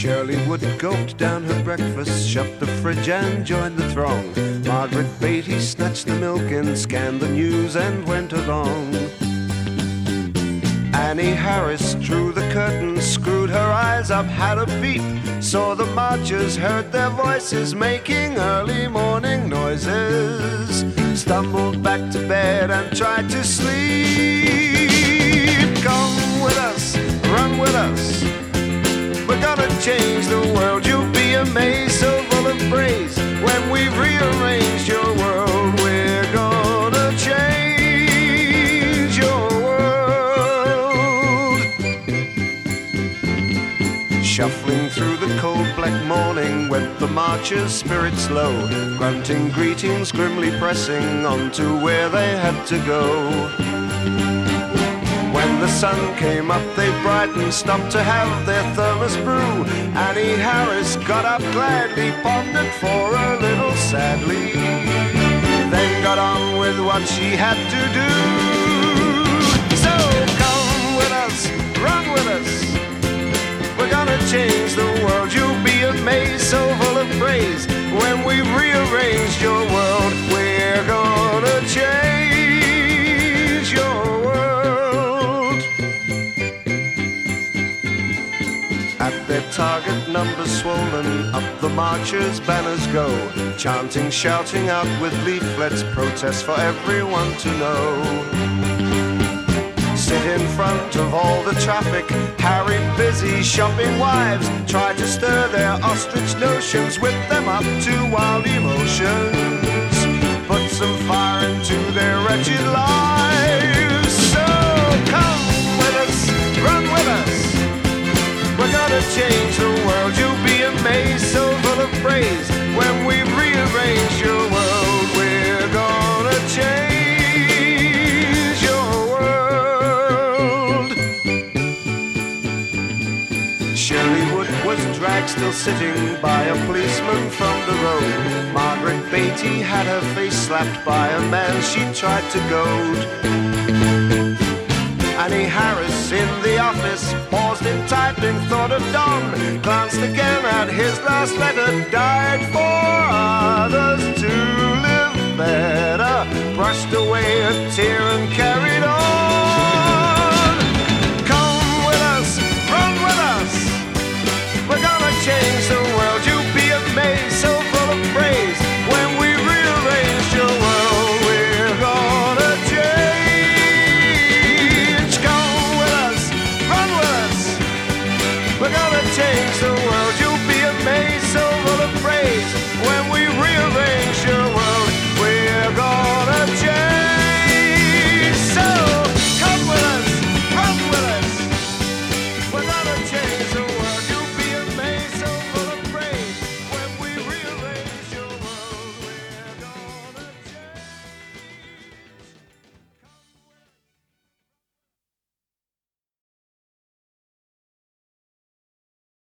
Shirley Wood gulped down her breakfast, shut the fridge and joined the throng. Margaret Beatty snatched the milk and scanned the news and went along. Annie Harris drew the curtain, screwed her eyes up, had a peep, saw the marchers, heard their voices making early morning noises, stumbled back to bed and tried to sleep. Come with us, run with us, we're gonna change the world. You'll be amazed, so full of praise. When we've rearranged your world, we're gonna change your world. Shuffling through the cold black morning went the marchers, spirits low, grunting greetings, grimly pressing on to where they had to go. When the sun came up, they brightened, stopped to have their thermos brew. Annie Harris got up gladly, pondered for a little sadly, then got on with what she had to do. So come with us, run with us, we're gonna change the world. You'll be amazed, so full of praise. When we've rearranged your world, we're gonna change your world. At their target, numbers swollen, up the marchers' banners go, chanting, shouting out with leaflets, protest for everyone to know. Sit in front of all the traffic, harried, busy, shopping wives, try to stir their ostrich notions, whip them up to wild emotions, put some fire into their wretched lives. So come with us, run with us, we're gonna change the world. You'll be amazed, so full of praise. When we've rearranged your world, we're gonna change your world. Shirley Wood was dragged, still sitting by a policeman from the road. Margaret Beatty had her face slapped by a man she tried to goad. Annie Harris in the office paused in typing, thought of Don, glanced again at his last letter, died for others to live better, brushed away a tear and carried on. Come with us, run with us, we're gonna change the world. You'll be amazed, so full of praise. When we rearrange your world, we're gonna change. Come with us, run with us, we're gonna change the world.